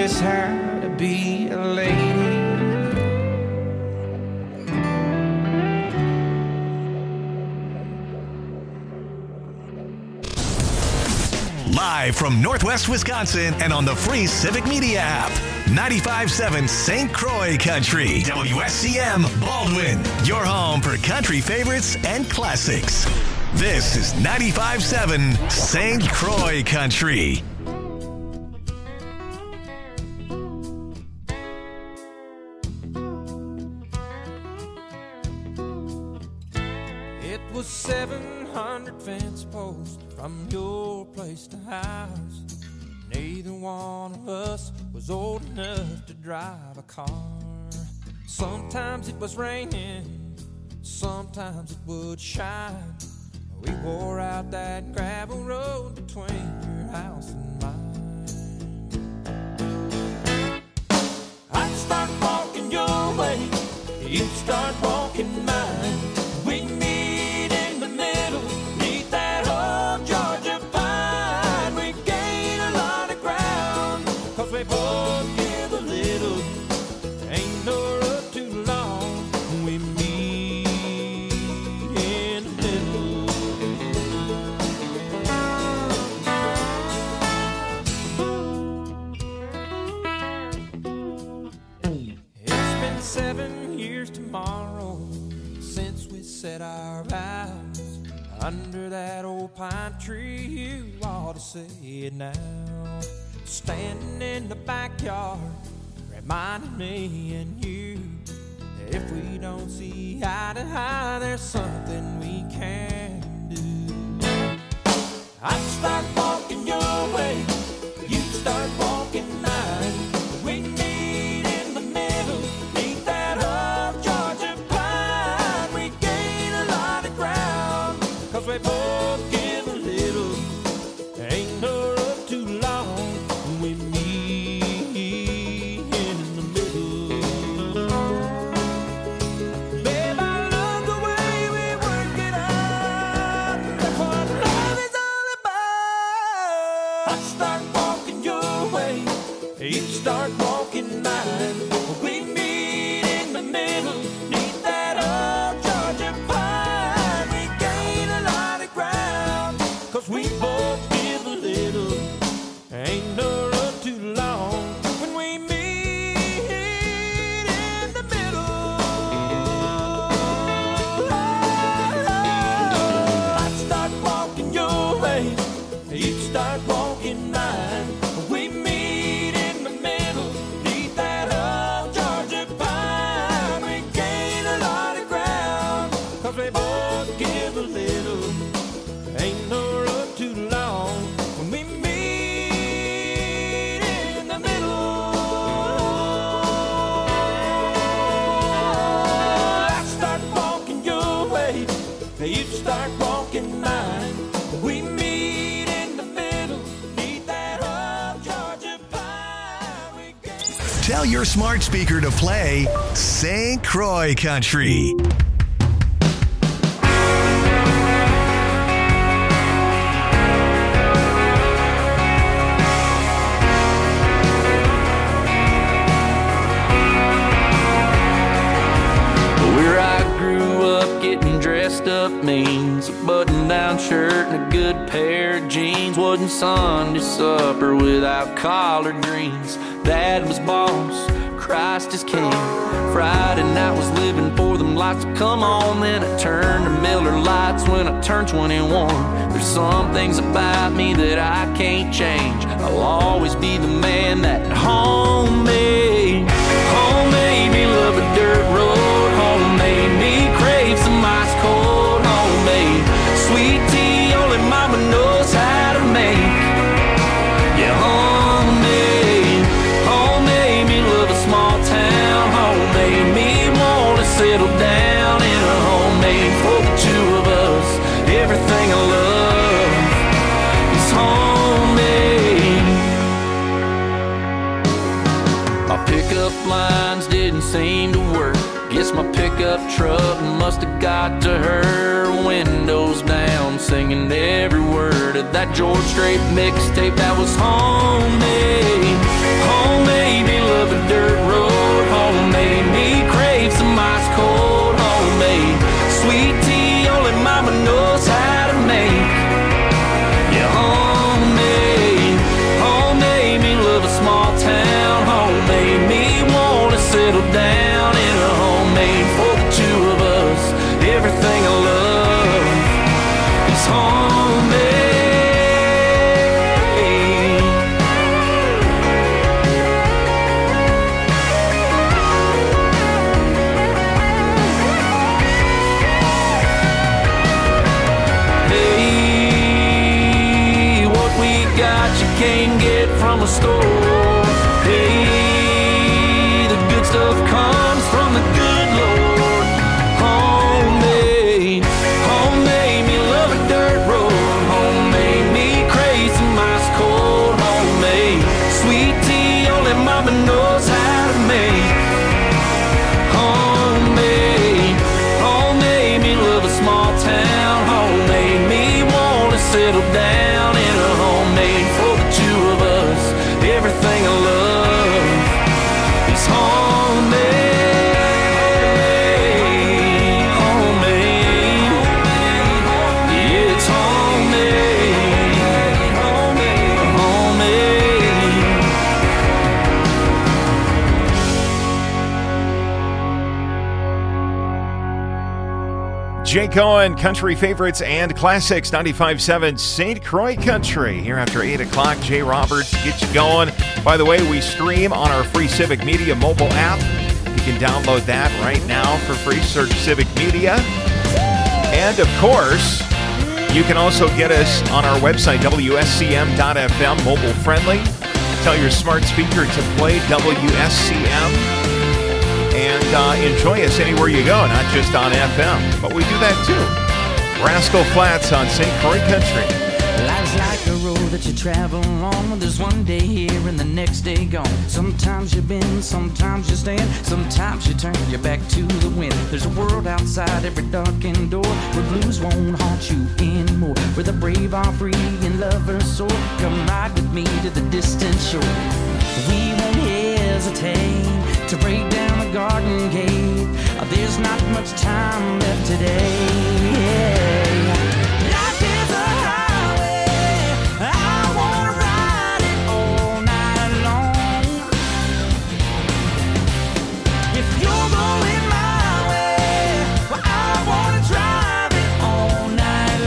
us how to be a lady. Live from Northwest Wisconsin and on the free Civic Media app. 95.7 St. Croix Country. WSCM Baldwin. Your home for country favorites and classics. This is 95.7 St. Croix Country. It was 700 fence posts from your place to house. Neither one of us was old enough to drive a car. Sometimes it was raining, sometimes it would shine. We wore out that gravel road between your house and mine. I'd start walking your way, you'd start walking mine. We meet in the middle, neath that old Georgia pine. We gain a lot of ground, 'cause we both give a little. Ain't no road too long, we meet in the middle. It's been 7 years tomorrow since we said our vows under that old pine tree. You ought to say it now. Standing in the backyard, reminding me and you that if we don't see eye to eye, there's something we can do. I'd start walking your way, you'd start walking mine. We meet in the middle, neath that old Georgia pine. We gain a lot of ground, 'cause we both give a little. Ain't no road too long, we meet in the middle. Babe, I love the way we work it out. That's what love is all about. I start walking your way, you start walking mine. We meet in the middle, neath that old Georgia pine. We gain a lot of ground, 'cause we both give a little. Ain't no road too long when we meet in the middle. I start walking your way, you start walking mine. We meet in the middle, neath that old Georgia pine. We gain a lot of ground, 'cause we both give a little. Ain't no road too long when we meet in the middle. I start walking your way, you start walking mine. We meet in the middle, neath that old Georgia pine. We Tell your smart speaker to play St. Croix Country. Where I grew up, getting dressed up means a button-down shirt and a good pair of jeans. Wasn't Sunday supper without collard greens. Dad was boss, Christ is king. Friday night was living for them lights to come on. Then I turned to Miller Lights when I turned 21. There's some things about me that I can't change. I'll always be the man that home made. Home made me love a dirt road. Home made me crave some ice cold. Homemade sweet tea only mama knows how to make. Yeah, home made me love a small town. Home made me want to settle down in a homemade for the two of us. Everything I love is homemade. My pickup lines didn't seem to work. Guess my pickup truck must have got to her. Windows down, singing every word of that George Strait mixtape that was homemade. Homemade. store. Hey, the good stuff comes from the good Lord. Homemade, homemade me love a dirt road. Homemade me crazy some ice cold. Homemade sweet tea only mama knows how to make. Homemade, homemade me love a small town. Homemade me wanna settle down in a homemade for the two of us. Everything I love is homemade, homemade. Yeah, it's homemade, homemade, homemade. Jay Cohen, country favorites and classics, 95.7 St. Croix Country. Here after 8 o'clock, Jay Roberts gets you going. By the way, we stream on our free Civic Media mobile app. You can download that right now for free. Search Civic Media. And of course, you can also get us on our website, WSCM.FM, mobile friendly. Tell your smart speaker to play WSCM. And enjoy us anywhere you go, not just on FM. But we do that too. Rascal Flats on St. Croix Country. Life's like a road that you travel on. There's one day here and the next day gone. Sometimes you bend, sometimes you stand. Sometimes you turn your back to the wind. There's a world outside every darkened door where blues won't haunt you anymore. Where the brave are free and lovers soar. Come ride with me to the distant shore. We won't hesitate to break down the garden gate. There's not much time left today. Life is a highway. I wanna ride it all night long. If you're going my way, well, I wanna drive it all night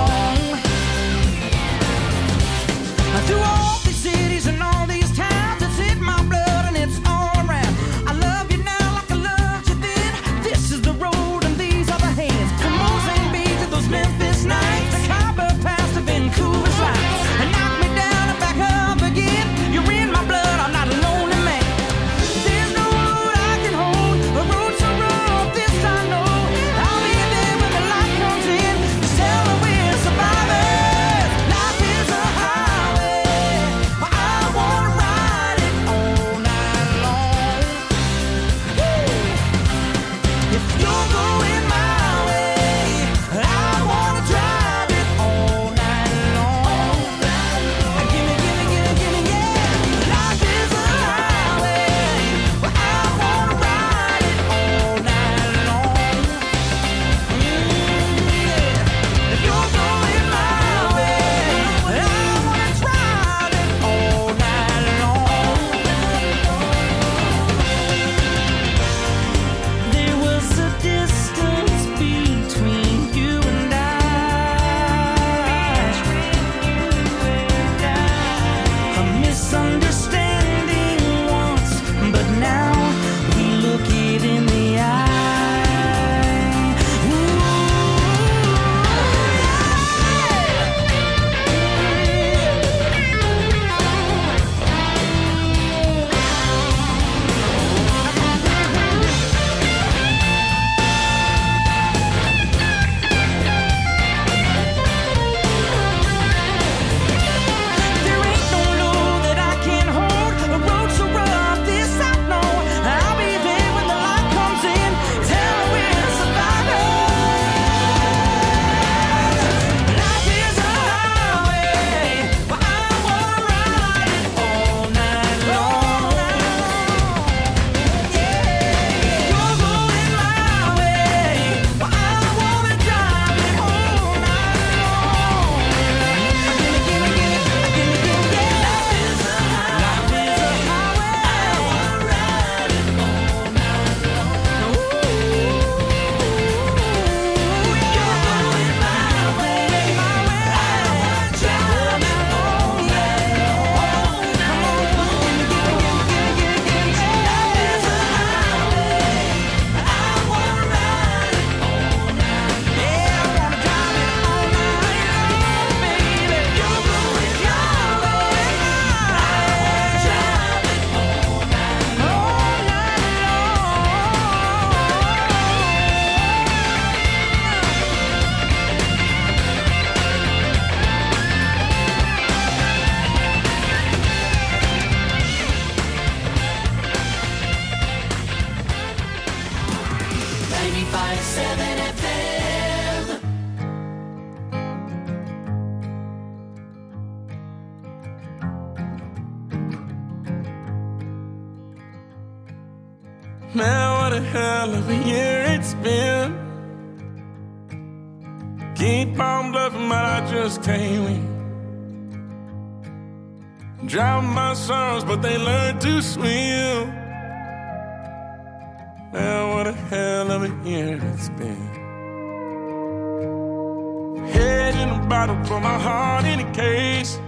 long. Through all these cities and all these towns, it's in my blood and it's all around. I love you now like I loved you then. This is the road and these are the hands. From Mozambique to those Memphis nights, the Khyber Pass to Vancouver's lights. And knock me down and back up again. You're in my blood, I'm not a lonely man. There's no road I can hold, a road so rough, this I know. I'll be there when the light comes in. Just tell her we're survivors. Life is a highway. I wanna ride it all night long. If you're going my way, I wanna drive it all night long. Gimme, gimme, gimme, gimme, yeah. Life is a highway. I wanna ride it all night long. Yeah. If you're going my way, I wanna drive it all night long. There was a distance between you and I. A misunderstanding once, but now we look it in the eye. There ain't no load that I can't hold. A road so rough, this I know. Man, what a hell of a year it's been. Keep on bluffing, but I just can't win. Drown my sorrows, but they learn to swim. Man, what a hell of a year it's been. Head in a bottle, put my heart in a case.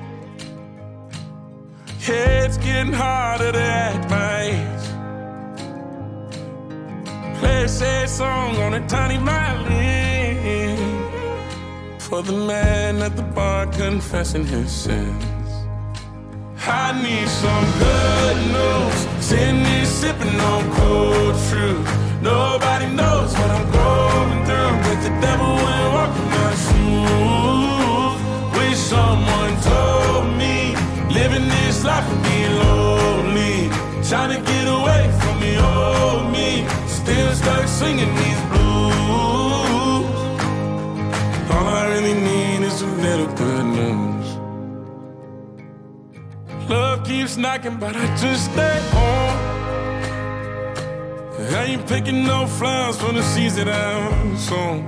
Yeah, it's getting harder to act my age. Play a sad song on a tiny violin for the man at the bar confessing his sins. I need some good news. Sitting here sipping on cold truth. Nobody knows what I'm going through, but the devil will walk in my shoes. Wish someone told me living this life would be lonely. Trying to get away from the old me. Still stuck singing these blues. All I really need is a little good news. Love keeps knocking, but I just stay home. I ain't picking no flowers for the seeds that I'm sown.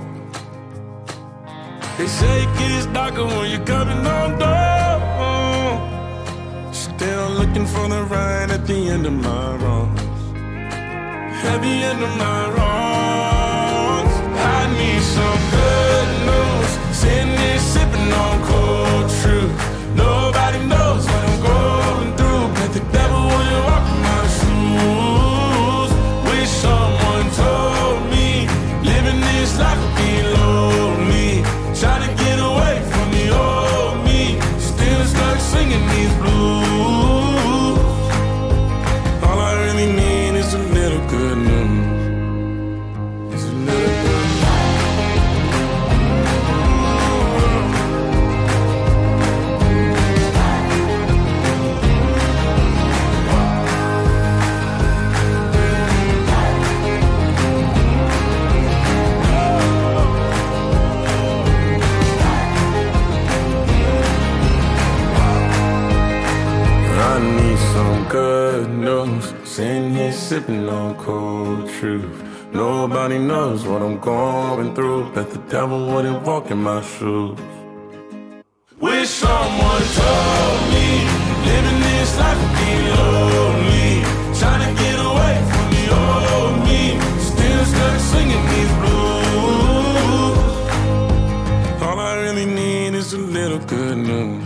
They say it gets darker when you're coming on down. Still looking for the right at the end of my wrongs. At the end of my wrongs, I need some good news. Sitting here sipping on cold truth. Nobody knows what I'm going through, but the devil wouldn't walk in my shoes. Wish someone told me living this life would be lonely. Trying to get away from the old me. Still stuck singing these blues. All I really need is a little good news. It's a little good news. Good news, sitting here sipping on cold truth. Nobody knows what I'm going through, but the devil wouldn't walk in my shoes. Wish someone told me living this life would be lonely. Trying to get away from the old me. Still stuck singing these blues. All I really need is a little good news.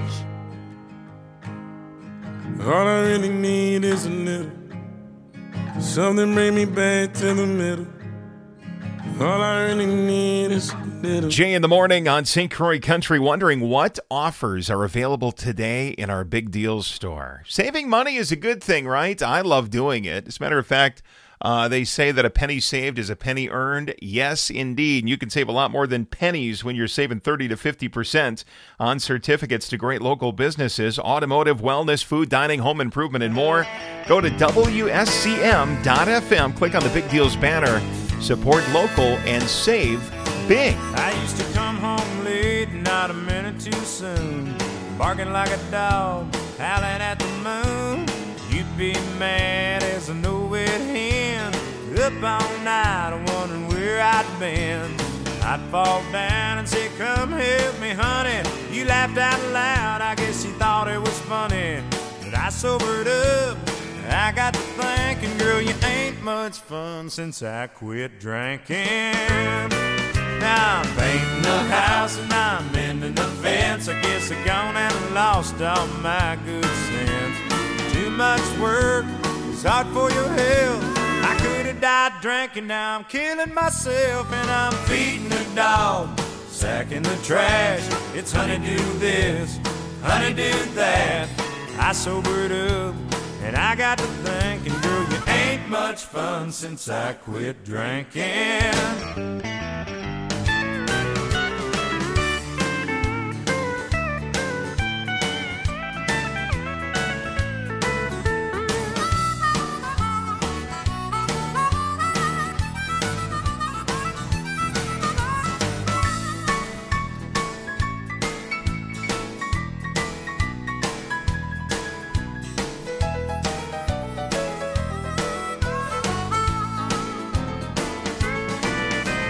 All I really need is a little something bring me back to the middle. All I really need is a little. Jay in the morning on St. Croix Country, wondering what offers are available today in our Big Deals store. Saving money is a good thing, right? I love doing it. As a matter of fact, they say that a penny saved is a penny earned. Yes, indeed. And you can save a lot more than pennies when you're saving 30 to 50% on certificates to great local businesses, automotive, wellness, food, dining, home improvement, and more. Go to WSCM.FM, click on the Big Deals banner, support local, and save big. I used to come home late, not a minute too soon, barking like a dog, howling at the moon. You'd be mad as a no-wit hen, up all night wondering where I'd been. I'd fall down and say, come help me, honey. You laughed out loud, I guess you thought it was funny. But I sobered up, I got to thinking, girl, you ain't much fun since I quit drinking. Now I'm painting the house and I'm mending the fence. I guess I gone and lost all my good sense. Too much work, it's hard for your health. I could have died drinking, now I'm killing myself. And I'm feeding the dog, sacking the trash. It's honey do this, honey do that. I sobered up and I got to thinking, girl, you ain't much fun since I quit drinking.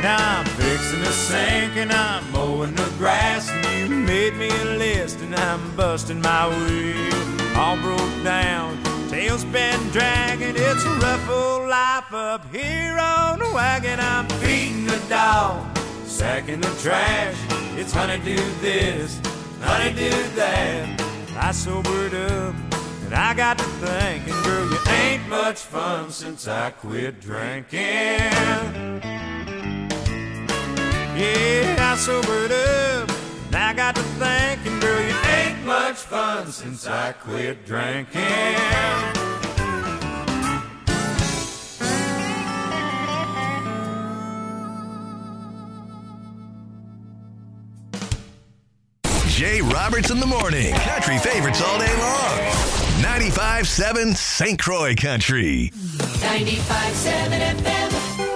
Now I'm fixing the sink and I'm mowing the grass, and you made me a list and I'm busting my wheel. All broke down, tailspin dragging, it's a rough old life up here on the wagon. I'm feeding the dog, sacking the trash, it's honeydew this, honeydew that. I sobered up and I got to thinking, girl, you ain't much fun since I quit drinking. Yeah, I sobered up and I got to thinking, girl, you ain't much fun since I quit drinking. Jay Roberts in the morning. Country favorites all day long. 95.7 St. Croix Country. 95.7 FM.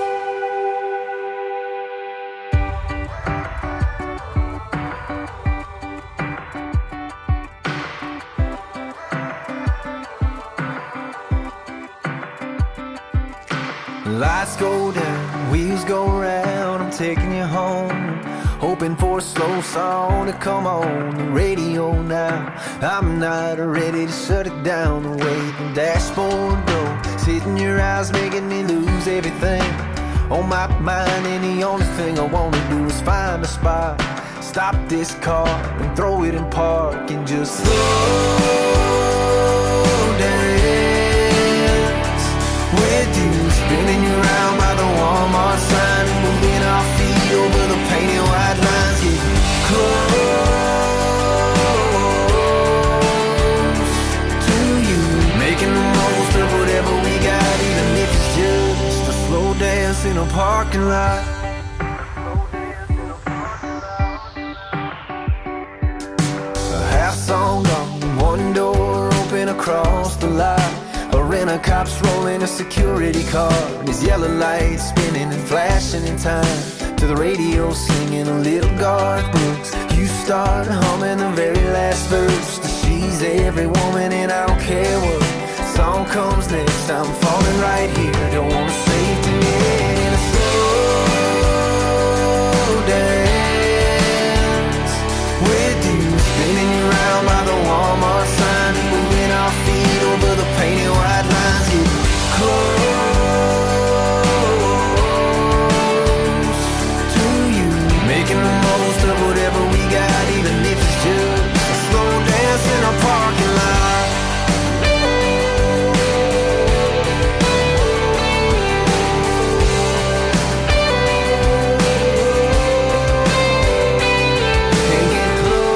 Lights go down, wheels go round, I'm taking you home. Hoping for a slow song to come on the radio now. I'm not ready to shut it down the way the dashboard goes. Hitting your eyes, making me lose everything on my mind. And the only thing I want to do is find a spot, stop this car and throw it in park and just slow dance with you, spinning you around by the Walmart sign and moving our feet over the painted white lines. Get close to you, making the most of whatever we got, even if it's just a slow dance in a parking lot. A half song gone, one door open across the lot. A rent-a-cop's rolling a security car, and his yellow lights spinning and flashing in time to the radio singing a little Garth Brooks. You start humming the very last verse. She's every woman and I don't care what song comes next. I'm falling right here, I don't want to save to end. A slow dance with you, spinning you around by the Walmart sign and moving our feet over the painted white lines. Get close to you, making the most of whatever we got, even if it's just a slow dance in a parking lot. Can't get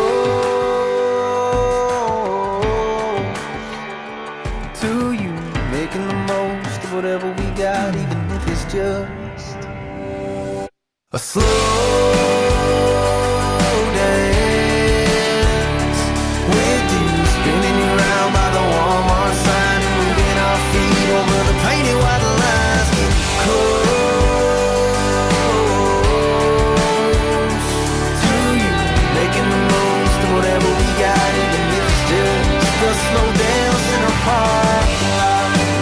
close to you, making the most of whatever we got, even if it's just a slow dance with you, spinning you around by the Walmart sign and moving our feet over the painted white lines. Get close to you, making the most of whatever we got, even if it's just a slow dance in a parking lot.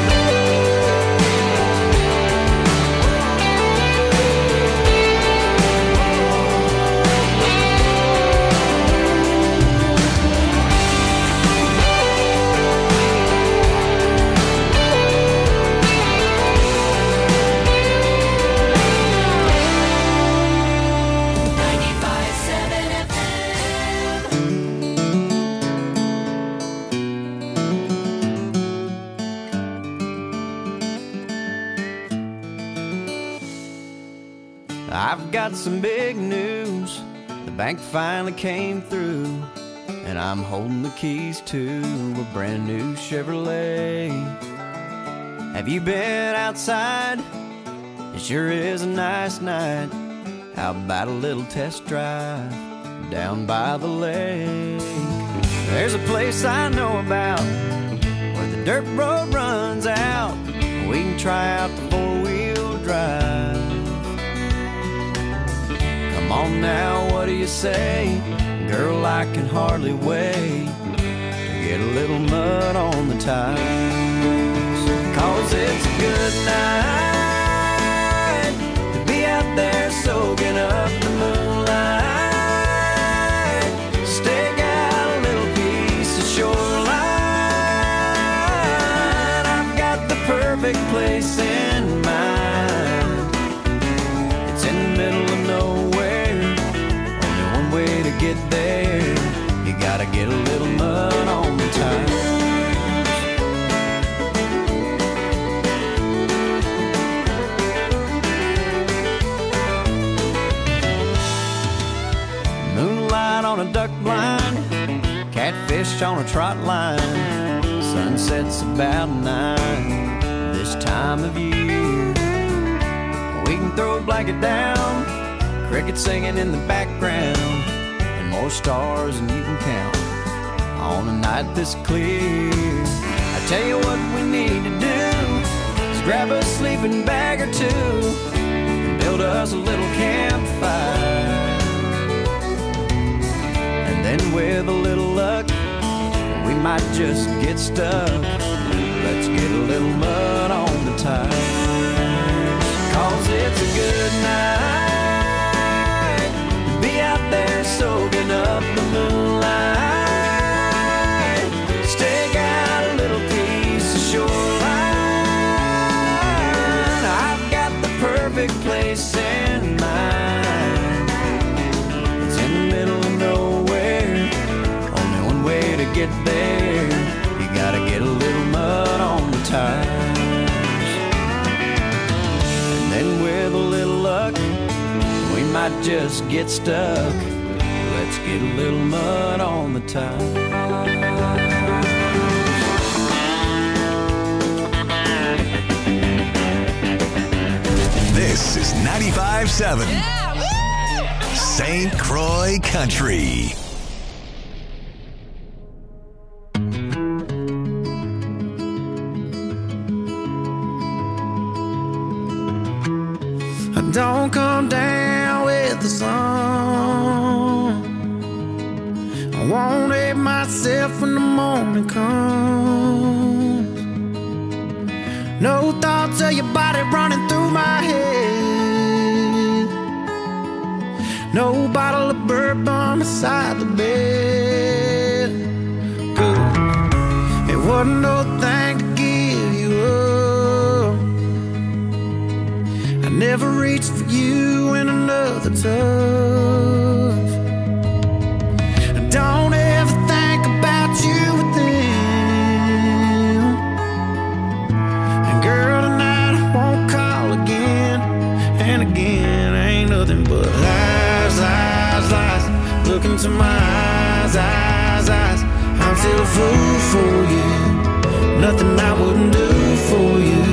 I've got some big news. The bank finally came through, and I'm holding the keys to a brand new Chevrolet. Have you been outside? It sure is a nice night. How about a little test drive down by the lake? There's a place I know about where the dirt road runs out. We can try out the four-wheel drive. Come on now, what do you say? Girl, I can hardly wait to get a little mud on the tires. 'Cause it's a good night to be out there perfect place in mind. It's in the middle of nowhere, only one way to get there. You gotta get a little mud on the tires. Moonlight on a duck blind, catfish on a trot line. Sunset's about 9 this time of year. We can throw a blanket down, crickets singing in the background, and more stars than you can count on a night this clear. I tell you what we need to do is grab a sleeping bag or two and build us a little campfire. And then with a little luck, we might just get stuck. Let's get a little mud on the tires, 'cause it's a good night to be out there soaking up the moonlight. Stake out a little piece of shoreline. I've got the perfect place in mind. It's in the middle of nowhere, only one way to get there. You gotta get a little mud on the tires. And then with a little luck, we might just get stuck. Let's get a little mud on the tires. This is 95.7 St. Croix Country. Don't come down with the sun. I won't hate myself when the morning comes. No thoughts of your body running through my head. No bottle of bourbon beside the bed. Good. It wasn't no thing to give you up. I never reached for you in another touch. I don't ever think about you with them. And girl, tonight I won't call again. And again, ain't nothing but lies, lies, lies. Look into my eyes, eyes, eyes. I'm still a fool for you. Nothing I wouldn't do for you.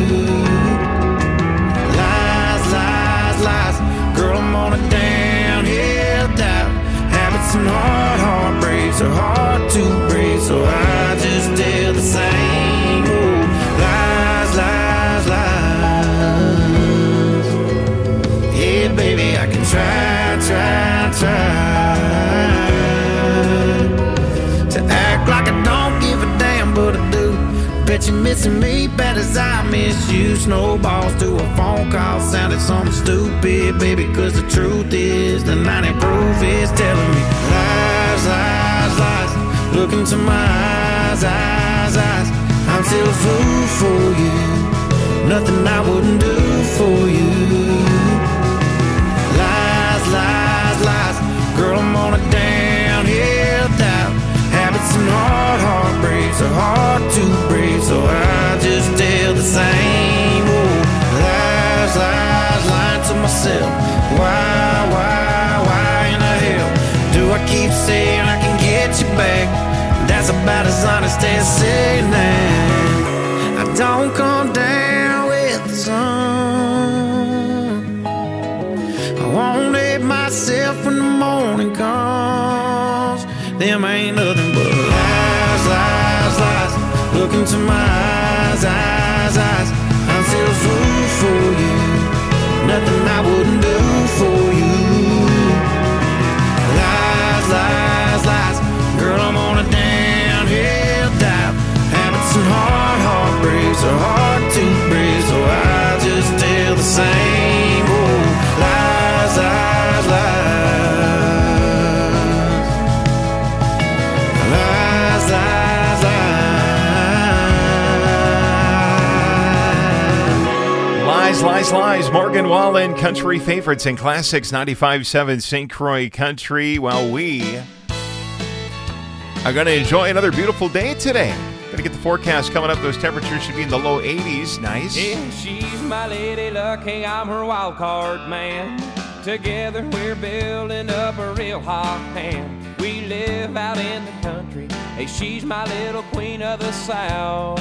Lies. Girl, I'm on a downhill dive. Habits and heartbreaks are hard to break, so I just tell the same old lies, lies, lies. Yeah, baby, I can try to act like I don't give a damn, but I do. Bet you're missing me bad as I miss you. Snowballs to a phone call sounded something stupid, baby, 'cause the truth is the 90 proof is telling me lies, lies, lies. Look into my eyes, eyes, eyes. I'm still a fool for you. Nothing I wouldn't do for you. Lies, lies, lies. Girl, I'm on a downhill dive. Habits and heartbreaks are hard to break, so I just tell the same old lies, lies, lying to myself. Why in the hell do I keep saying I can get you back? That's about as honest as saying that. I don't come down with the sun. I won't hate myself when the morning comes. Them ain't nothing but lies, lies, lies. Look into my eyes, eyes, eyes. I'm still a fool for you. Nothing I wouldn't do for you. Lies, lies, lies. Girl, I'm on a downhill dive. Habits and heartbreaks are hard to break, so I just tell the same old lies, lies, lies. Lies, lies, lies. Lies. Morgan Wallen, Country Favorites and Classics, 95.7 St. Croix Country. Well, we are going to enjoy another beautiful day today. Going to get the forecast coming up. Those temperatures should be in the low 80s. Nice. Yeah, she's my lady luck. Hey, I'm her wild card man. Together we're building up a real hot hand. We live out in the country. Hey, she's my little queen of the South.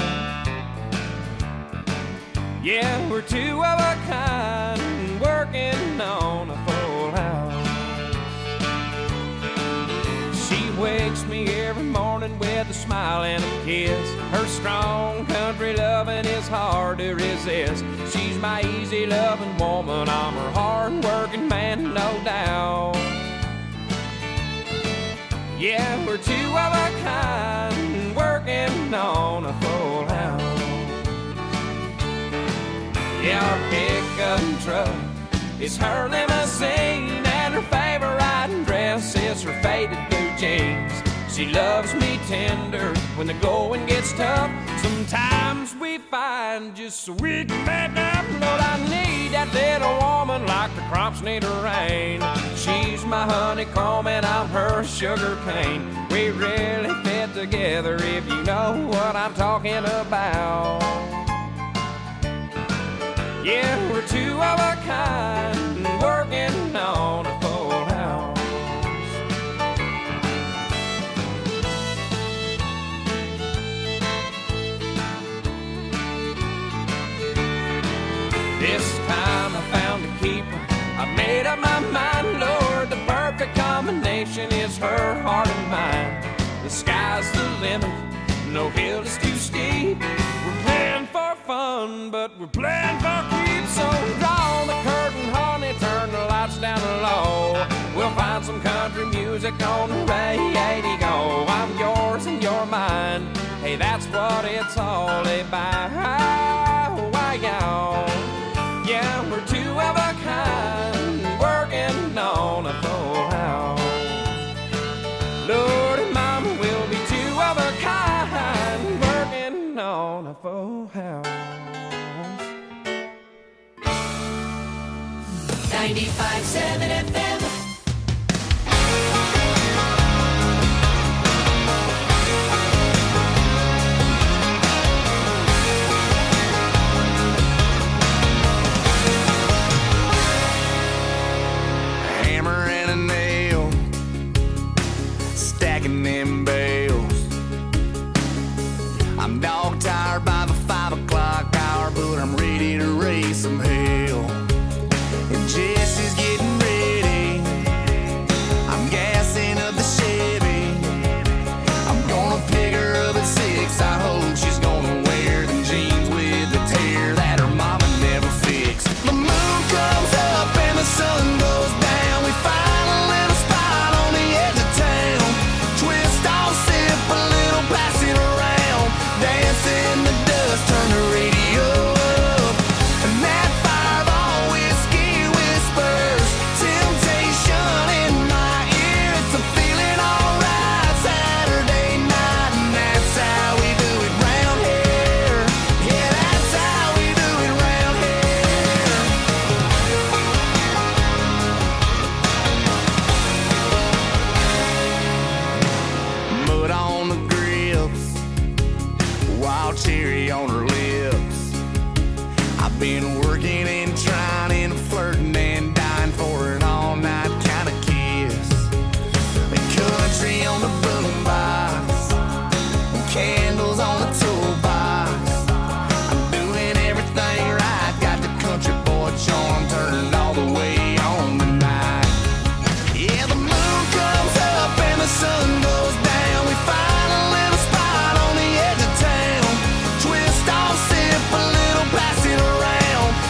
Yeah, we're two of a kind, working on a full house. She wakes me every morning with a smile and a kiss. Her strong country loving is hard to resist. She's my easy loving woman, I'm her hard working man, no doubt. Yeah, we're two of a kind, working on a full house. Yeah, our pickup truck is her limousine, and her favorite riding dress is her faded blue jeans. She loves me tender when the going gets tough. Sometimes we find just so we can back up. Lord, I need that little woman like the crops need a rain. She's my honeycomb and I'm her sugar cane. We really fit together if you know what I'm talking about. Yeah, we're two of a kind, working on a full house. This time I found a keeper. I made up my mind, Lord, the perfect combination is her heart and mine. The sky's the limit, no hill is too steep. We're playing for fun, but we're playing for keeps. So draw the curtain, honey, turn the lights down low. We'll find some country music on the radio. I'm yours and you're mine. Hey, that's what it's all about. Why, y'all? Yeah, we're two of a kind, working on a full house. Lord and Mama will be two of a kind, working on a full house. 95.7 FM. Hammer and a nail, stacking them bales. I'm dog tired by the 5 o'clock hour, but I'm ready to raise some hell. And Jesse's getting ready, I'm gassing up the Chevy. I'm gonna pick her up at 6, I hope she's gonna wear them jeans with the tear that her mama never fixed. The moon comes up and the sun goes down. We find a little spot on the edge of town. Twist off, sip a little, pass it around. Dance in the dust, turn the radio up. And that Fireball whiskey whispers temptation in my ear. It's a feeling alright Saturday night, and that's how we do it round here. Yeah, that's how we do it round here. Mud on the grips, wild cherry on her lips. I've been working and trying and flirting and dying for an all-night kind of kiss. The country on the boombox, candles on the toolbox. I'm doing everything right, got the country boy charm turned all the way on tonight. Yeah, the moon comes up and the sun goes down. We find a little spot on the edge of town. Twist off, sip a little, pass it around.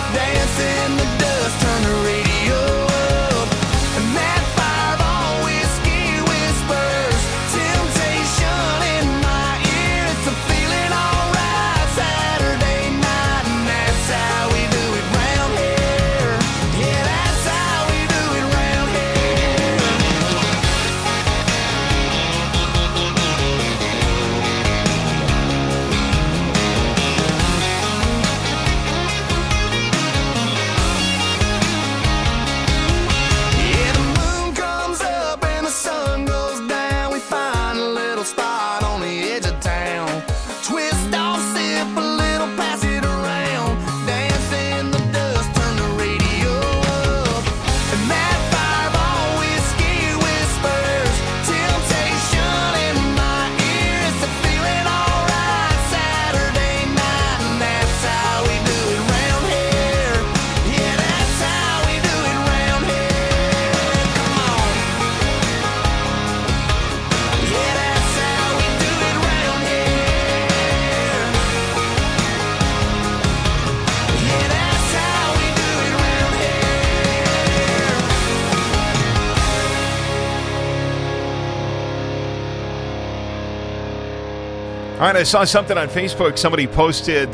All right, I saw something on Facebook. Somebody posted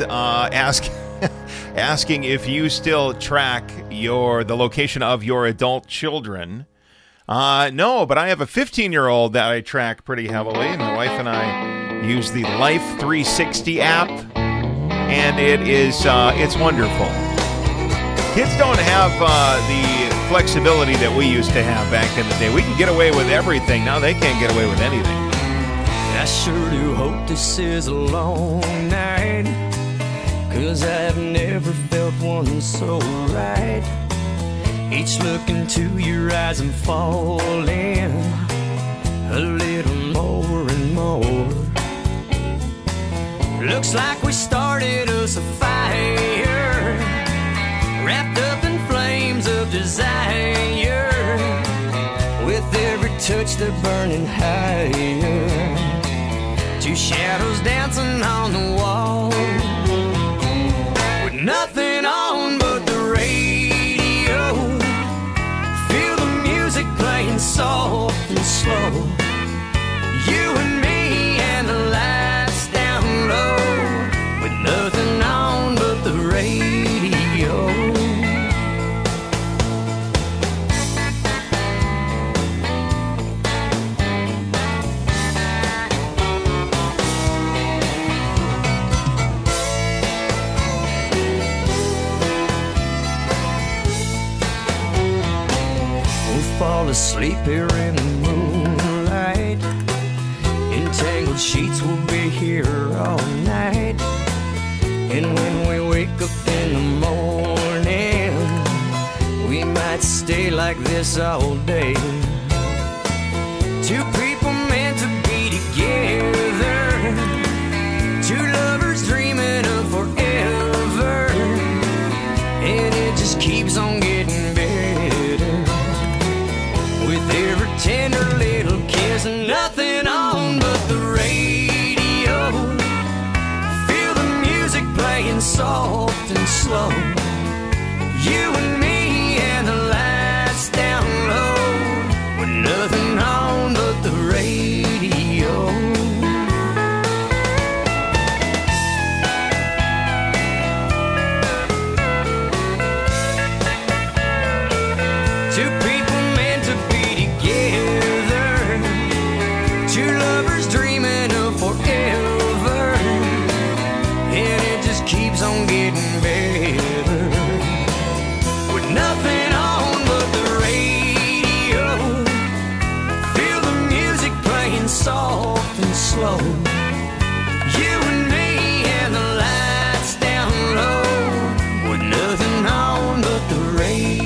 asking if you still track the location of your adult children. No, but I have a 15-year-old that I track pretty heavily. My wife and I use the Life 360 app, and it's wonderful. Kids don't have the flexibility that we used to have back in the day. We can get away with everything. Now they can't get away with anything. I sure do hope this is a long night, 'cause I've never felt one so right. Each look into your eyes I'm falling a little more and more. Looks like we started us a fire, wrapped up in flames of desire. With every touch they're burning higher, two shadows dancing on the wall, with nothing on but the radio. Feel the music playing soft and slow. You and me and the lights down low, with nothing on but the radio. Fall asleep here in the moonlight. Entangled sheets will be here all night. And when we wake up in the morning, we might stay like this all day. Two people meant to be together, two lovers dreaming of forever, and it just keeps on getting better. With every tender little kiss, nothing on but the radio. Feel the music playing soft and slow. You and me and the lights down low, with nothing on but the radio. Two people meant to be together, two lovers dreaming of forever, and it just keeps on getting better. With nothing on but the radio, feel the music playing soft and slow. You and me and the lights down low, with nothing on but the radio.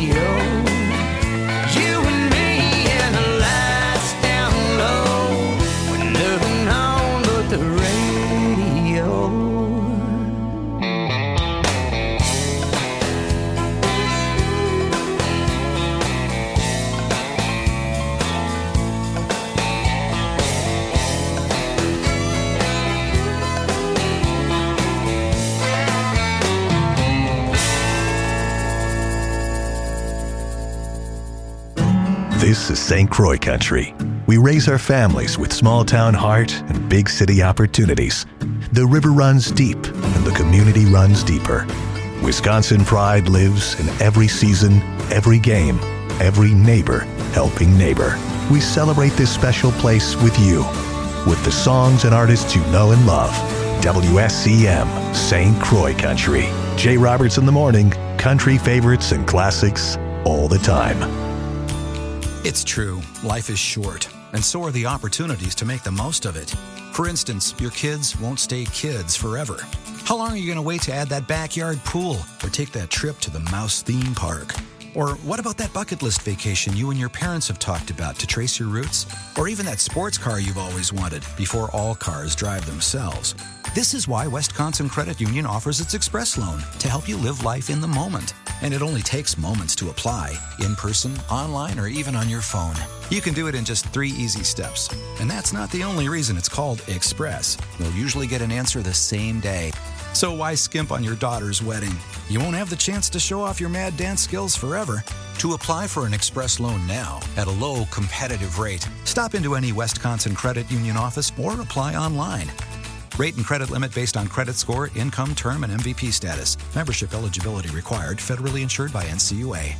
This is St. Croix country. We raise our families with small-town heart and big-city opportunities. The river runs deep, and the community runs deeper. Wisconsin pride lives in every season, every game, every neighbor helping neighbor. We celebrate this special place with you, with the songs and artists you know and love. WSCM, St. Croix country. Jay Roberts in the morning, country favorites and classics all the time. It's true, life is short, and so are the opportunities to make the most of it. For instance, your kids won't stay kids forever. How long are you going to wait to add that backyard pool or take that trip to the Mouse theme park? Or what about that bucket list vacation you and your parents have talked about to trace your roots? Or even that sports car you've always wanted before all cars drive themselves? This is why Wisconsin Credit Union offers its Express Loan to help you live life in the moment. And it only takes moments to apply, in person, online, or even on your phone. You can do it in just 3 easy steps. And that's not the only reason it's called Express. You'll usually get an answer the same day. So why skimp on your daughter's wedding? You won't have the chance to show off your mad dance skills forever. To apply for an Express Loan now at a low, competitive rate, stop into any Wisconsin Credit Union office or apply online. Rate and credit limit based on credit score, income, term, and MVP status. Membership eligibility required. Federally insured by NCUA.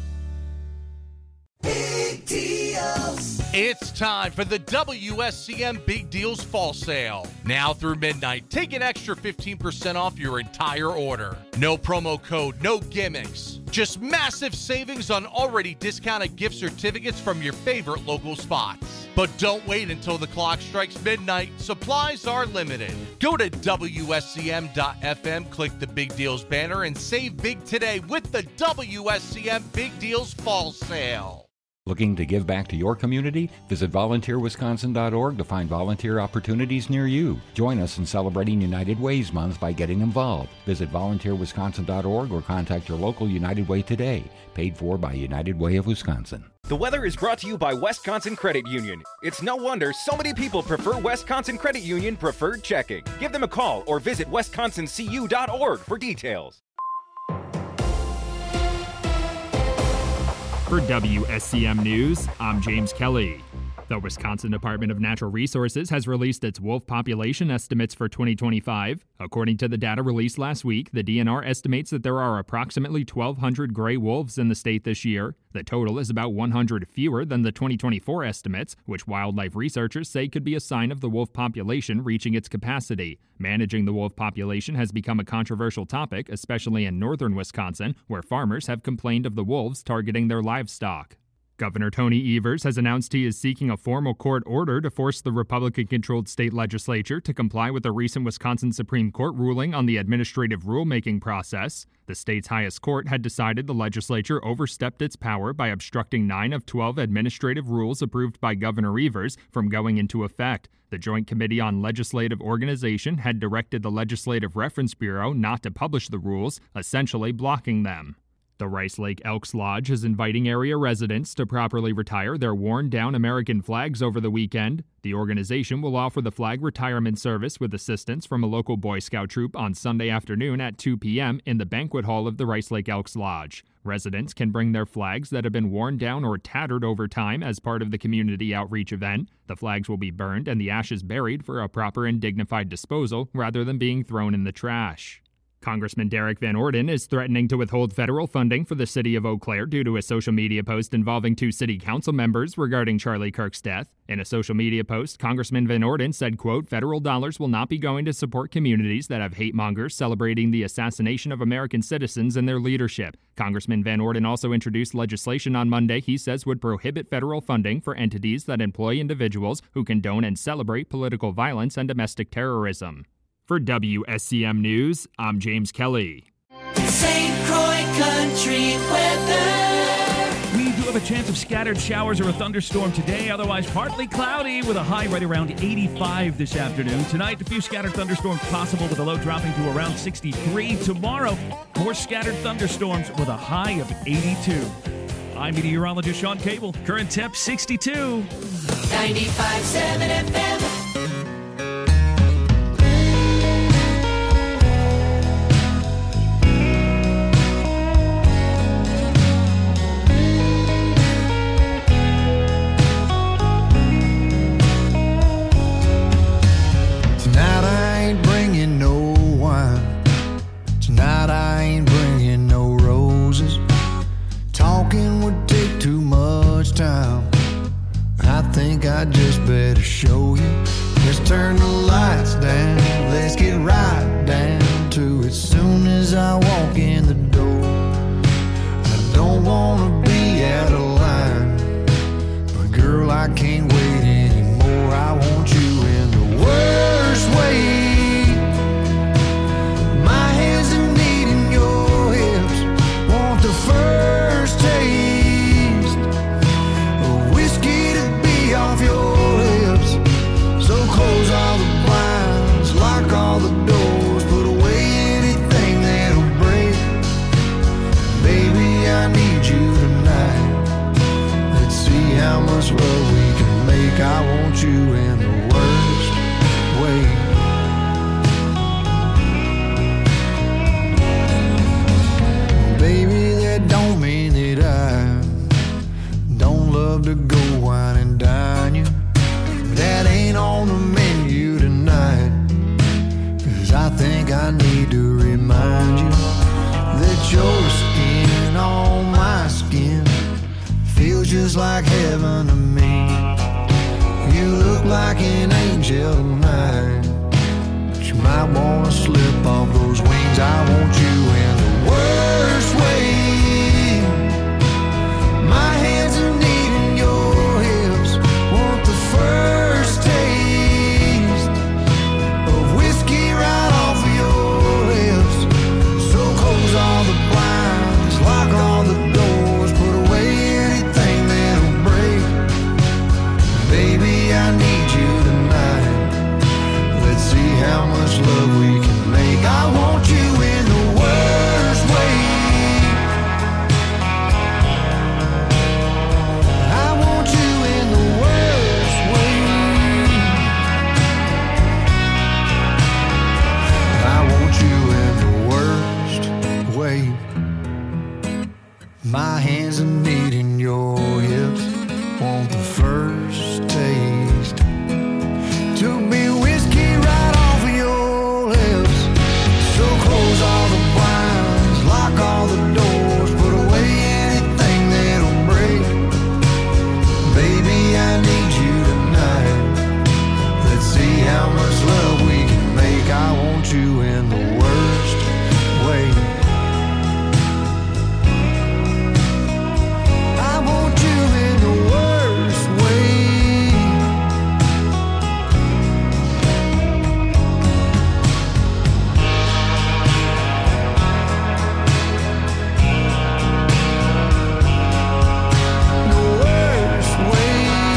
Big deals. It's time for the WSCM Big Deals Fall Sale. Now through midnight, take an extra 15% off your entire order. No promo code, no gimmicks. Just massive savings on already discounted gift certificates from your favorite local spots. But don't wait until the clock strikes midnight. Supplies are limited. Go to WSCM.FM, click the Big Deals banner, and save big today with the WSCM Big Deals Fall Sale. Looking to give back to your community? Visit volunteerwisconsin.org to find volunteer opportunities near you. Join us in celebrating United Way's Month by getting involved. Visit volunteerwisconsin.org or contact your local United Way today. Paid for by United Way of Wisconsin. The weather is brought to you by Wisconsin Credit Union. It's no wonder so many people prefer Wisconsin Credit Union Preferred Checking. Give them a call or visit wisconsincu.org for details. For WSCM News, I'm James Kelly. The Wisconsin Department of Natural Resources has released its wolf population estimates for 2025. According to the data released last week, the DNR estimates that there are approximately 1,200 gray wolves in the state this year. The total is about 100 fewer than the 2024 estimates, which wildlife researchers say could be a sign of the wolf population reaching its capacity. Managing the wolf population has become a controversial topic, especially in northern Wisconsin, where farmers have complained of the wolves targeting their livestock. Governor Tony Evers has announced he is seeking a formal court order to force the Republican-controlled state legislature to comply with a recent Wisconsin Supreme Court ruling on the administrative rulemaking process. The state's highest court had decided the legislature overstepped its power by obstructing 9 of 12 administrative rules approved by Governor Evers from going into effect. The Joint Committee on Legislative Organization had directed the Legislative Reference Bureau not to publish the rules, essentially blocking them. The Rice Lake Elks Lodge is inviting area residents to properly retire their worn-down American flags over the weekend. The organization will offer the flag retirement service with assistance from a local Boy Scout troop on Sunday afternoon at 2 p.m. in the banquet hall of the Rice Lake Elks Lodge. Residents can bring their flags that have been worn down or tattered over time as part of the community outreach event. The flags will be burned and the ashes buried for a proper and dignified disposal rather than being thrown in the trash. Congressman Derek Van Orden is threatening to withhold federal funding for the city of Eau Claire due to a social media post involving 2 city council members regarding Charlie Kirk's death. In a social media post, Congressman Van Orden said, quote, "Federal dollars will not be going to support communities that have hate mongers celebrating the assassination of American citizens and their leadership." Congressman Van Orden also introduced legislation on Monday he says would prohibit federal funding for entities that employ individuals who condone and celebrate political violence and domestic terrorism. For WSCM News, I'm James Kelly. St. Croix Country weather. We do have a chance of scattered showers or a thunderstorm today, otherwise partly cloudy with a high right around 85 this afternoon. Tonight, a few scattered thunderstorms possible with a low dropping to around 63. Tomorrow, more scattered thunderstorms with a high of 82. I'm meteorologist Sean Cable. Current temp 62. 95.7 FM. Tonight I ain't bringing no roses. Talking would take too much time. I think I just better show you like heaven to me. You look like an angel tonight, but you might wanna slip off those wings. I want you in the worst way. My hands are needing your hips. Want the first taste of whiskey right off of your lips. So close all the blinds, lock all the doors, put away anything that'll break. Baby, I need you tonight. Let's see how much love we can make. I want you in the worst way. I want you in the worst way. I want you in the worst way. My hands are needing your hips. Want the first taste to be whiskey right off of your lips. So close all the blinds, lock all the doors, put away anything that'll break. Baby, I need you tonight. Let's see how much love we can make. I want you in the worst way. I want you in the worst way. The worst way.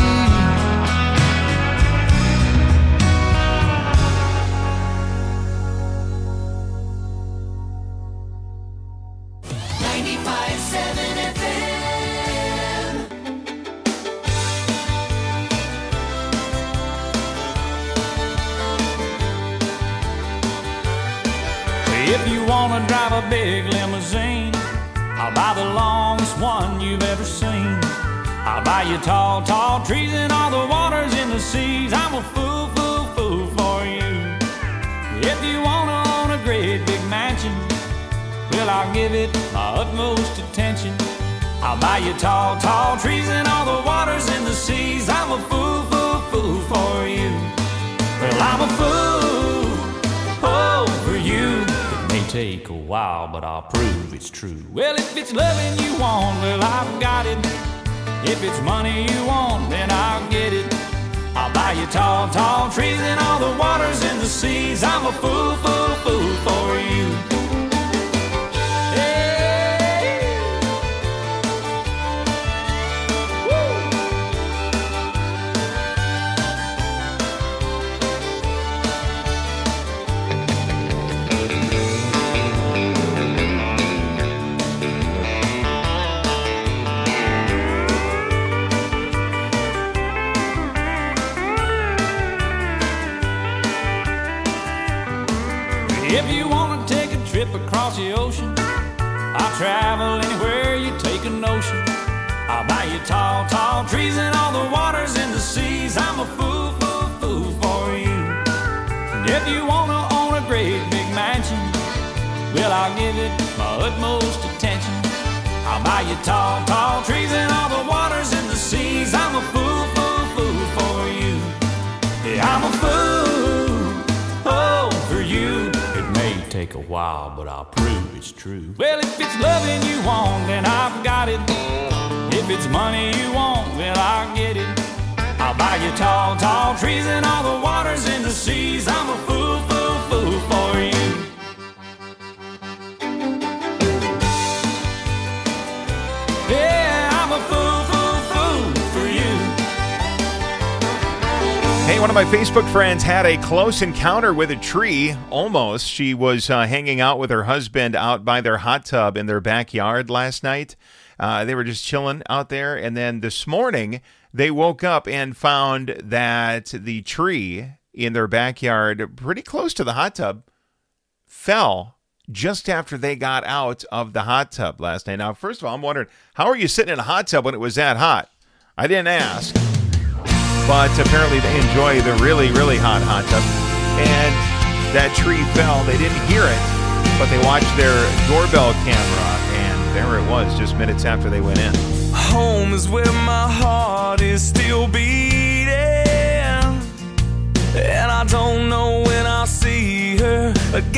If you wanna drive a big limousine, I'll buy the longest one you've ever seen. I'll buy you tall, tall trees and all the waters in the seas. I'm a fool, fool, fool for you. If you wanna own a great big mansion, well, I'll give it my utmost attention. I'll buy you tall, tall trees and all the waters in the seas. I'm a fool, fool, fool for you. Well, I'm a fool, oh, for you. It may take a while, but I'll prove it's true. Well, if it's loving you want, well, I've got it. If it's money you want, then I'll get it. I'll buy you tall, tall trees and all the waters in the seas. I'm a fool, fool, fool for you. If you want to take a trip across the ocean, I'll travel anywhere you take a notion. I'll buy you tall, tall trees and all the waters in the seas. I'm a fool, fool, fool for you. And if you want to own a great big mansion, well, I'll give it my utmost attention. I'll buy you tall, tall trees and all the waters in the seas. I'm a fool, fool, fool for you. Yeah, I'm a fool, oh, for you. Take a while, but I'll prove it's true. Well, if it's loving you want, then I've got it. If it's money you want, well, I'll get it. I'll buy you tall, tall trees and all the waters in the seas. I'm a fool, fool, fool for you. Yeah, I'm a fool, fool, fool for you. Hey, one of my Facebook friends had a close encounter with a tree, almost. She was hanging out with her husband out by their hot tub in their backyard last night. They were just chilling out there, and then this morning, they woke up and found that the tree in their backyard, pretty close to the hot tub, fell just after they got out of the hot tub last night. Now, first of all, I'm wondering, how are you sitting in a hot tub when it was that hot? I didn't ask. But apparently they enjoy the really, really hot tub. And that tree fell. They didn't hear it, but they watched their doorbell camera, and there it was just minutes after they went in. Home is where my heart is still beating, and I don't know when I'll see her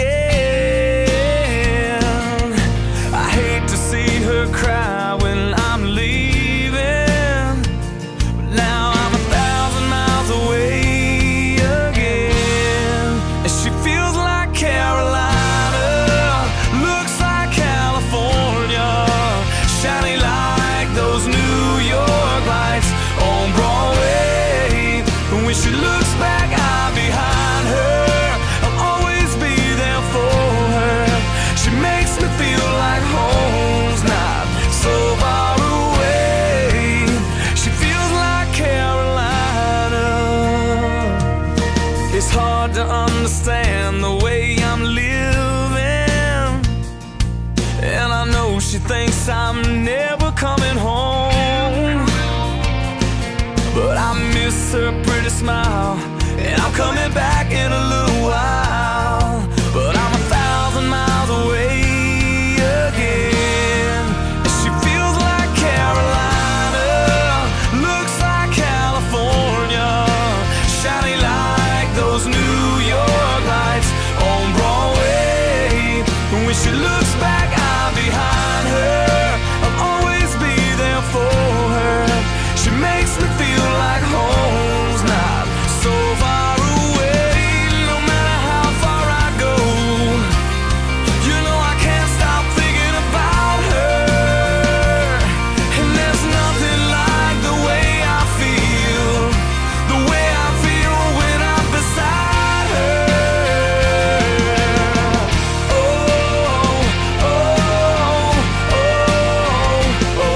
again. I hate to see her cry when I'm leaving, but now I'm 1,000 miles away again. And she feels like Carolina, looks like California, shining like those New York lights on Broadway. And when she looks back, I'm behind her. I'll always be there for her. She makes me feel like home's not so far away. She feels like Carolina. It's hard to understand the way I'm living, and I know she thinks I'm never coming home, but I miss her pretty smile, and I'm coming back in a little while. But I'm 1,000 miles away again. And she feels like Carolina, looks like California, shining like those New York lights on Broadway. And when she looks back, I'm behind her. I'll always be there for her. She makes me feel like home's not so far away. No matter how far I go, you know I can't stop thinking about her. And there's nothing like the way I feel when I'm beside her. Oh, oh, oh, oh, oh,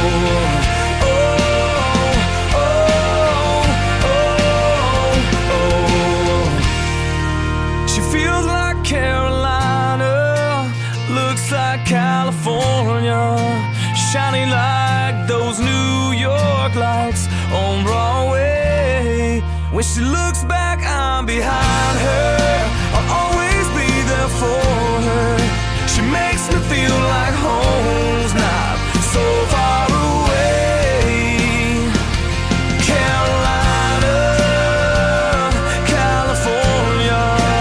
she feels like Carolina, looks like California, shining like those New York lights on Broadway. When she looks back, I'm behind her. I'll always be there for her. She makes me feel like home's not so far away. Carolina, California,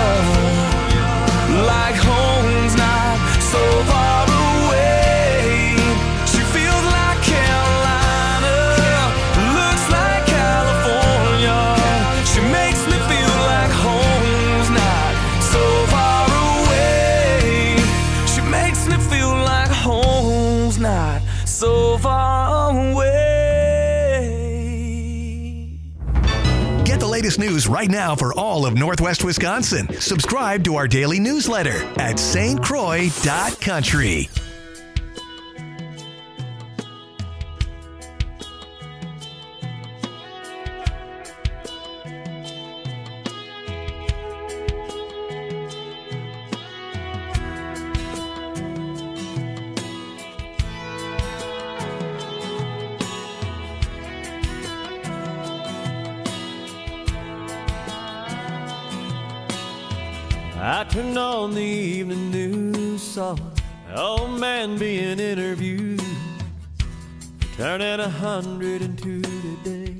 like home's not so far away. She feels like Carolina, looks like California. She makes me feel like home's not so far away. She makes me feel like home's not so far away. Get the latest news right now for all of Northwest Wisconsin. Subscribe to our daily newsletter at stcroix.country. I turned on the evening news, saw an old man being interviewed, turning 102 today.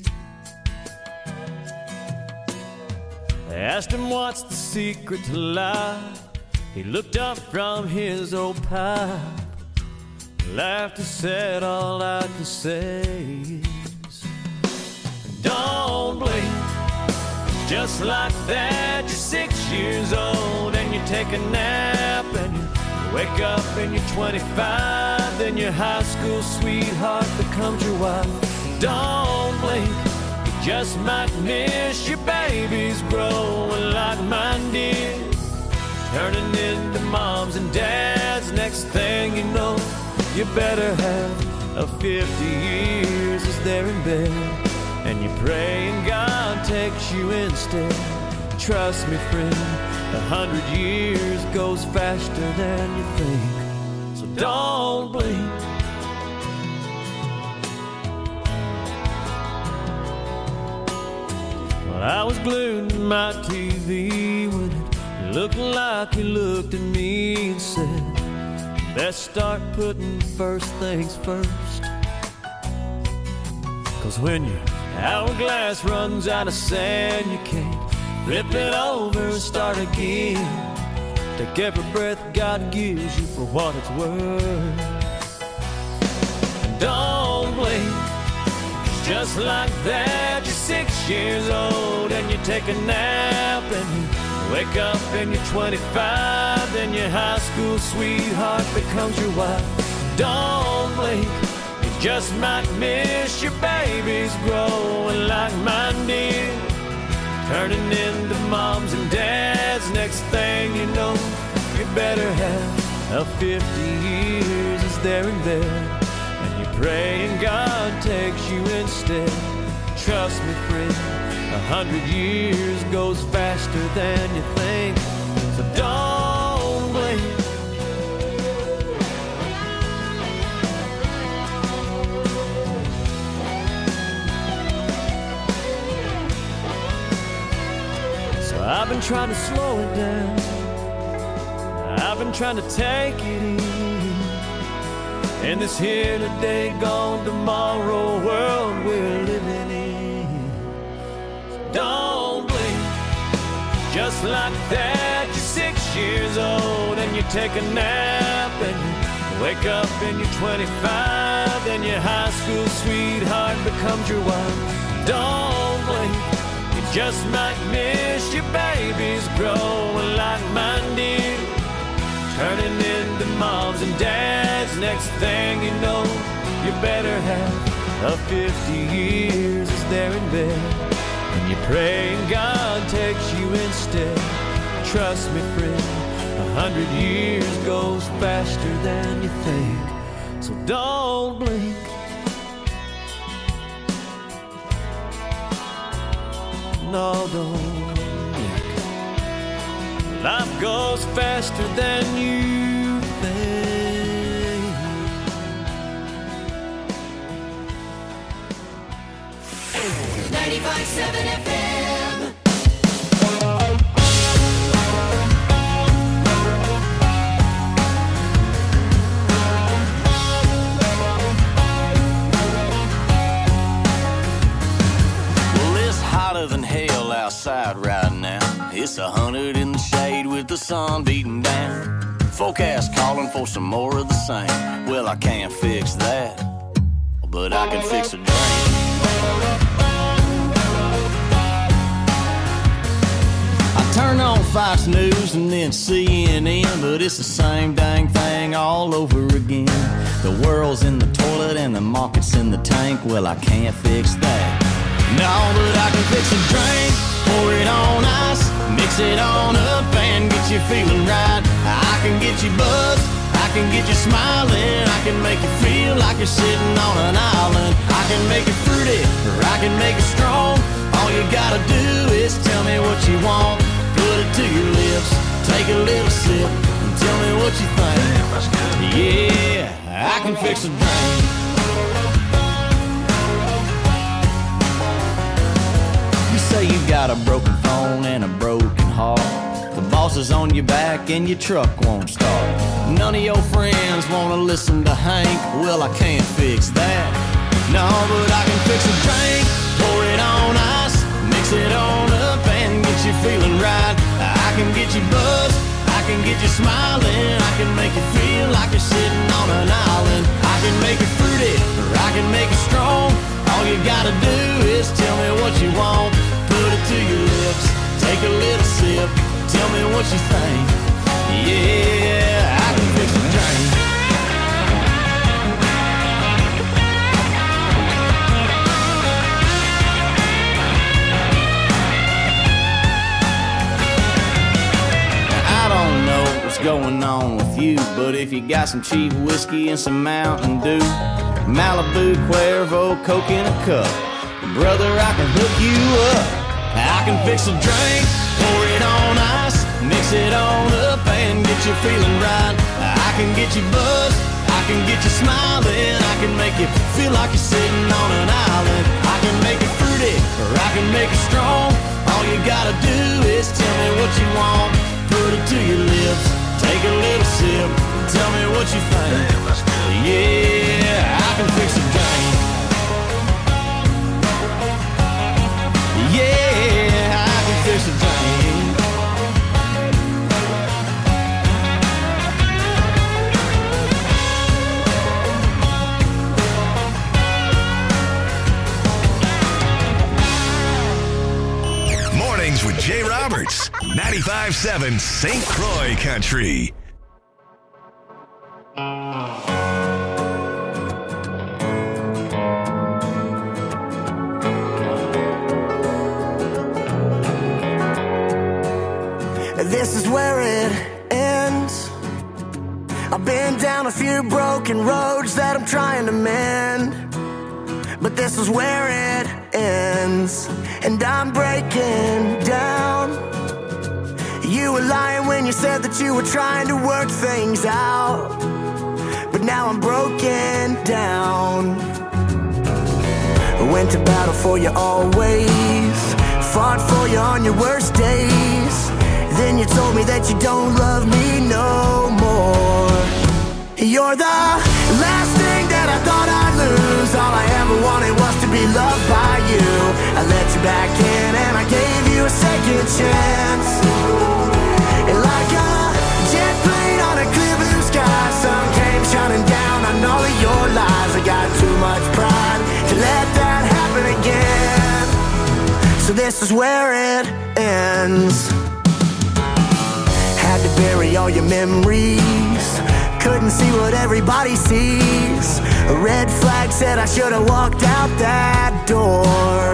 They asked him what's the secret to life. He looked up from his old pipe, laughed and said, all I can say is, don't blink. Just like that, you're 6 years old and you take a nap and you wake up and you're 25. Then your high school sweetheart becomes your wife. Don't blink, you just might miss your babies growing like mine did, turning into moms and dads. Next thing you know, you better have a 50 years as they're in bed, and you pray and God takes you instead. Trust me, friend, 100 years goes faster than you think. So don't blink. Well, I was glued to my TV when it looked like he looked at me and said, best start putting first things first. 'Cause when your hourglass runs out of sand, you can't flip it over and start again. Take every breath God gives you for what it's worth. And don't blink, just like that, you're 6 years old and you take a nap and you wake up and you're 25, then your high school sweetheart becomes your wife. Don't blink, you just might miss your babies growing like mine did, turning into moms and dads. Next thing you know, you better have 50 years is there and there, and you're praying God takes you instead. Trust me, friend, 100 years goes faster than you think, so don't blink. So I've been trying to slow it down, I've been trying to take it easy in this here today, gone tomorrow world we're living in. Don't blink, just like that, you're 6 years old and you take a nap and you wake up and you're 25, then your high school sweetheart becomes your wife. Don't blink, you just might miss your babies growing like mine did, turning into moms and dads. Next thing you know, you better have 50 years is there in bed, and you're praying God takes you instead. Trust me, friend, 100 years goes faster than you think, so don't blink. No, don't blink. Life goes faster than you think. 95.7 FM. Well, it's hotter than hell outside right now. It's 100 in the shade with the sun beating down. Forecast calling for some more of the same. Well, I can't fix that, but I can fix a drain. I turn on Fox News and then CNN, but it's the same dang thing all over again. The world's in the toilet and the market's in the tank. Well, I can't fix that. No, but I can fix a drink, pour it on ice, mix it on up and get you feeling right. I can get you buzzed, I can get you smiling, I can make you feel like you're sitting on an island. I can make it fruity, or I can make it strong. All you gotta do is tell me what you want. Put it to your lips, take a little sip, and tell me what you think. Yeah, I can fix a drink. You say you got a broken phone and a broken heart. The boss is on your back and your truck won't start. None of your friends wanna listen to Hank. Well, I can't fix that. No, but I can fix a drink, pour it on ice, mix it on up and get you feeling right. I can get you buzzed, I can get you smiling, I can make you feel like you're sitting on an island. I can make it fruity, or I can make it strong. All you gotta do is tell me what you want. Put it to your lips, take a little sip, tell me what you think. Yeah, I can fix a drink. I don't know what's going on with you, but if you got some cheap whiskey and some Mountain Dew, Malibu, Cuervo, Coke in a cup, brother, I can hook you up. I can fix a drink, pour it on ice, mix it on up and get you feeling right. I can get you buzzed, I can get you smiling, I can make you feel like you're sitting on an island. I can make it fruity, or I can make it strong. All you gotta do is tell me what you want. Put it to your lips, take a little sip, tell me what you think. Yeah, I can fix a drink. 95.7 St. Croix Country. This is where it ends. I've been down a few broken roads that I'm trying to mend, but this is where it ends, and I'm breaking down. You were lying when you said that you were trying to work things out, but now I'm broken down. I went to battle for you always, fought for you on your worst days. Then you told me that you don't love me no more. You're the last thing that I thought I'd lose. All I ever wanted was to be loved by you. I let you back in and I gave you a second chance. And like a jet plane on a clear blue sky, sun came shining down on all of your lies. I got too much pride to let that happen again. So this is where it ends. Had to bury all your memories, couldn't see what everybody sees. A red flag said I should have walked out that door.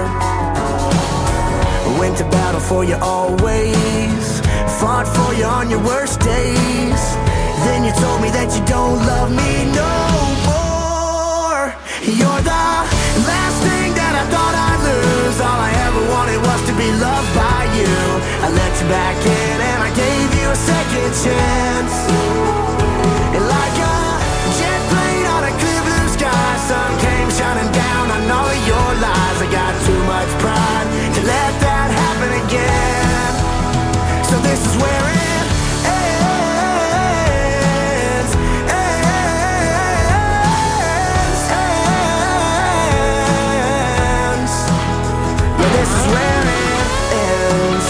Went to battle for you always, fought for you on your worst days. Then you told me that you don't love me no more. You're the last thing that I thought I'd lose. All I ever wanted was to be loved by you. I let you back in and I gave you a second chance. And like a jet plane on a clear blue sky, sun came shining down on all of your lies. I got too much pride to let that happen again. So this is where it ends, ends. Yeah, this is where it ends.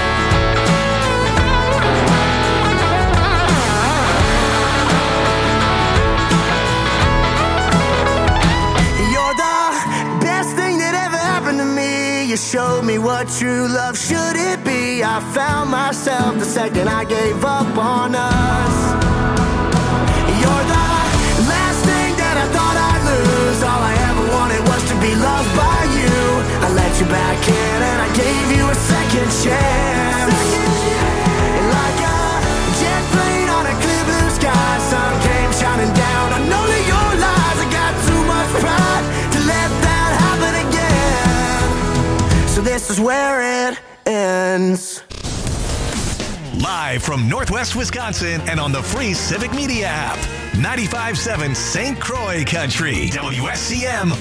You showed me what true love should it be. I found myself the second I gave up on us. You're the last thing that I thought I'd lose. All I ever wanted was to be loved by you. I let you back in and I gave you a second chance. And like a jet plane on a clear blue sky, sun came shining down on all of your lies. I got too much pride to let that happen again. So this is where it ends. Live from Northwest Wisconsin and on the free Civic Media app. 95.7 St. Croix Country. WSCM